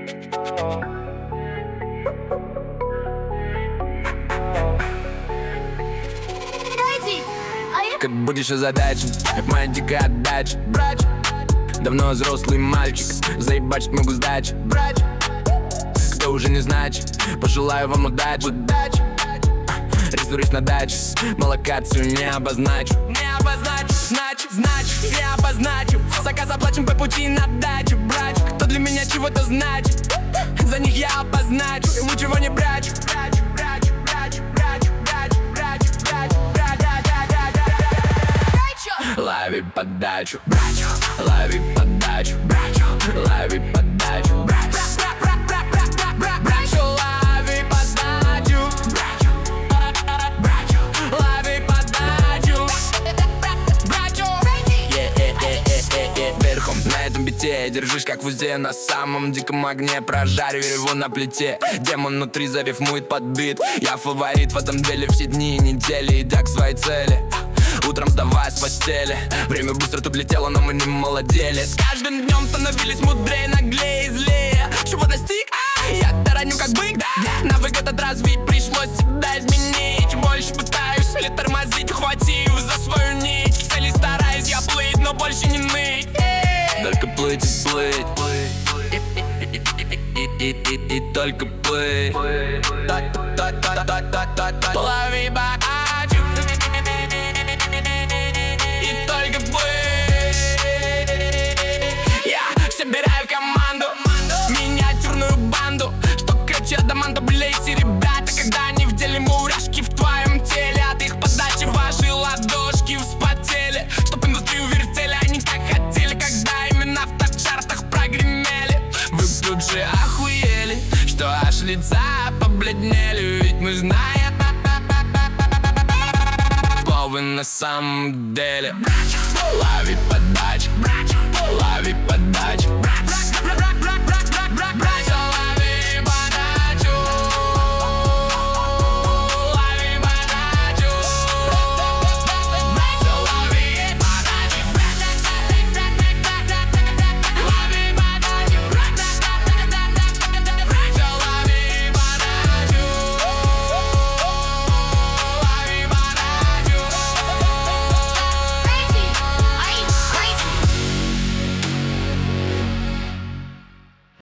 Как будешь озадачен, как моя дикая отдача. Брач, давно взрослый мальчик, заебачить могу сдачи. Брач, кто уже не значит, пожелаю вам удачи. Рисуюсь на даче, но локацию не обозначу. Значит, я обозначу. Заказ оплачем по пути на дачу. Брач, кто для меня чего-то значит, за них я обозначу. Ему чего не прячу. Лови подачу, лови подачу, лови подачу, лови подачу, лови подачу. Верхом на этом бите держись как в УЗИ, на самом диком огне прожарю его на плите. Демон внутри зарифмует под бит. Я фаворит в этом деле все дни и недели, идя к своей цели. Утром сдаваясь с постели, время быстро тут летело, но мы не молодели. С каждым днем становились мудрее, наглее и злее. Чего достиг? Я тараню как бык, навык этот развить, пришлось всегда изменить. Больше пытаюсь ли тормозить, ухватив за свою нить. В цели стараюсь я плыть, но больше не ныть. Только плыть и плыть, и только плыть. Лови богачу, и только плыть. Я собираю команду, миниатюрную банду, что крепче адаманта, блейте, ребята. Когда они в деле, мурашки в твоем теле. От их подачи ваши ладошки вспотели, чтоб индустрию вертели. Они как хотели, когда именно в топ-чартах прогремели. Вы тут же охуели, что аж лица побледнели. Ведь мы знаем, кто вы на самом деле. Лови подачу,